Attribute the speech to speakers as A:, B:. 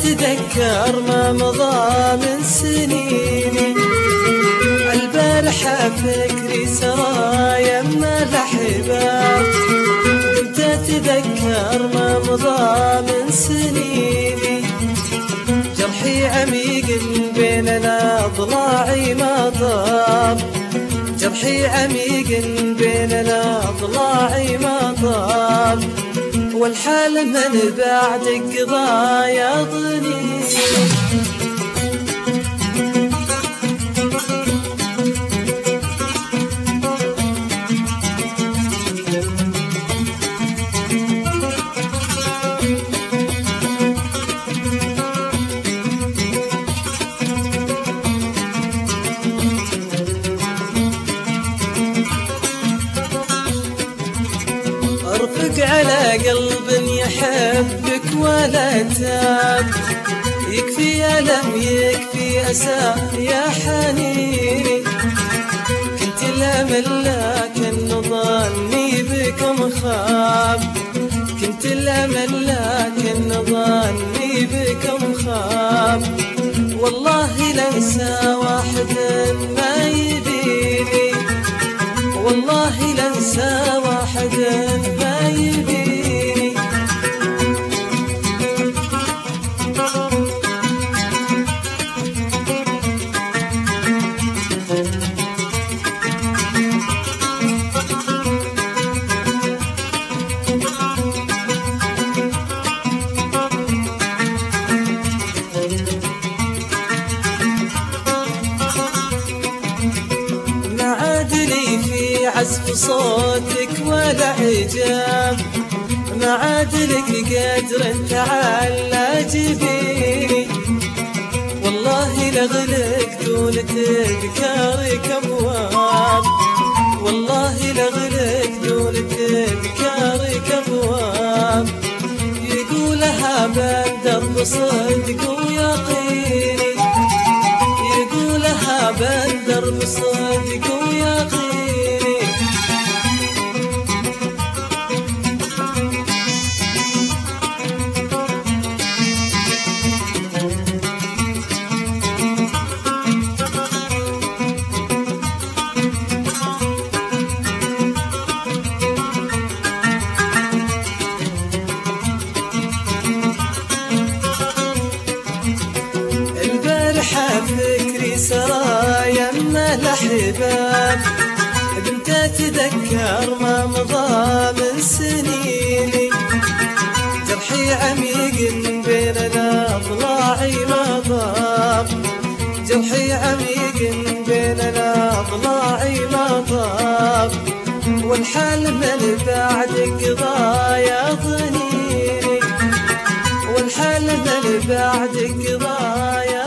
A: تتذكر ما مضى من سنيني، البارحة فكري سرى يما الأحباب. كنت أتذكر ما مضى من سنيني، جرحي عميق بيننا ضلاعي ما طاب، جرحي عميق بيننا ضلاعي ما طاب، والحال من بعدك قضى يضني. ارفق على قلب يحبك ولا تاب، يكفي ألم يكفي أسى يا حنيني. كنت الأمل لكن ظني بكم خاب، كنت الأمل لكن ظني بكم خاب، والله لنسى واحد ما يبيني، والله لنسى واحد ما يبيني. ما عاد لي في عزف صوتك ولا عجاب، ما عاد لك قدر تعالى جبيني، والله لغلق دون تذكارك ابواب، والله لغلق دون تذكارك ابواب. يقولها بالدرب صدق ويقيني، يقولها بالدرب صدق ويقيني. فكري سرى يما الأحباب، كنت أتذكر ما مضى من سنيني، جرحي عميق بيننا ضلاعي ما طاب، جرحي عميق بيننا ضلاعي ما طاب، والحال من بعدك قضى يضنيني، والحال من بعدك قضى